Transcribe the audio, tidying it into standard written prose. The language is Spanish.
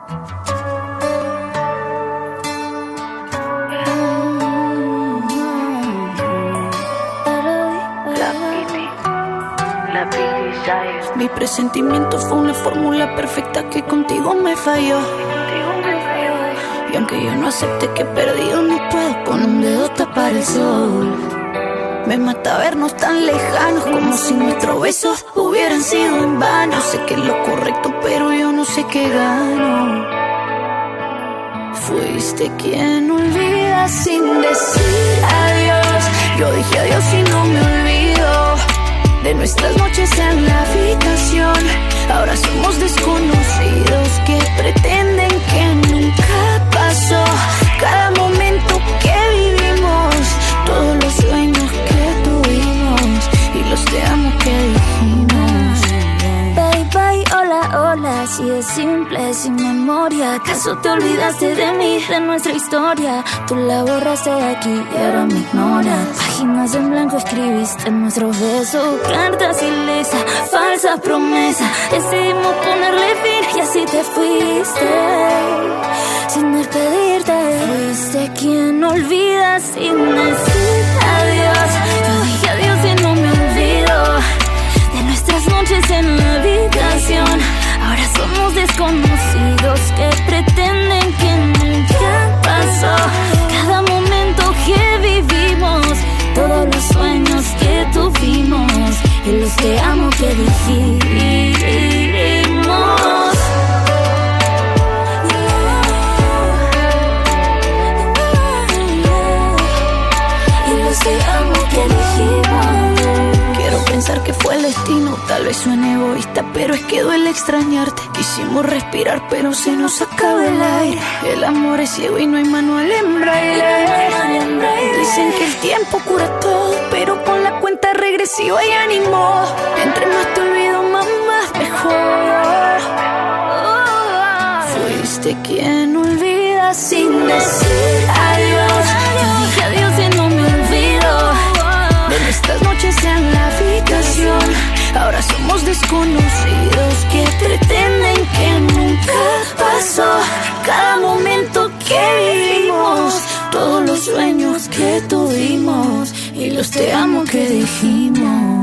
Mi presentimiento fue una fórmula perfecta que contigo me falló. Y aunque yo no acepte que he perdido, no puedo con un dedo tapar el sol. Me mata vernos tan lejanos, como si nuestros besos hubieran sido en vano. Sé que es lo correcto, pero yo no sé qué gano. Fuiste quien olvida sin decir adiós. Yo dije adiós y no me olvido de nuestras noches en la habitación. Ahora somos desconocidos que pretenden que nunca pasó. Cada momento que vivimos, todos los sueños que tuvimos y los te amo que dijimos. Bye bye, hola, hola, así es simple, sin memoria. ¿Acaso te olvidaste de mí, de nuestra historia? Tú la borraste de aquí y ahora me ignoras. Páginas en blanco escribiste nuestros besos, cartas ilesas, falsa promesa. Decidimos ponerle fin y así te fuiste, sin despedirte. Fuiste quien olvida sin decir adiós. Yo dije adiós y no me olvido de nuestras noches en la habitación. Ahora somos desconocidos que pretenden que nunca pasó. Cada momento que vivimos, todos los sueños que tuvimos y los te amo que dijimos. Y los te amo que dijimos. Quiero pensar que fue el destino, tal vez suene egoísta, pero es que duele extrañarte. Quisimos respirar, pero se nos acaba el aire. El amor es ciego y no hay manual en braille. Dicen que el tiempo cura todo, pero con la cuenta regresiva ya ni modo. Entre más te olvido, más mejor. Fuiste quien olvida sin decir adiós. Yo dije adiós y no me olvido de nuestras noches en la habitación. Ahora somos desconocidos que pretenden que nunca pasó. Cada momento que vivimos, todos los sueños que tuvimos y los te amo que dijimos.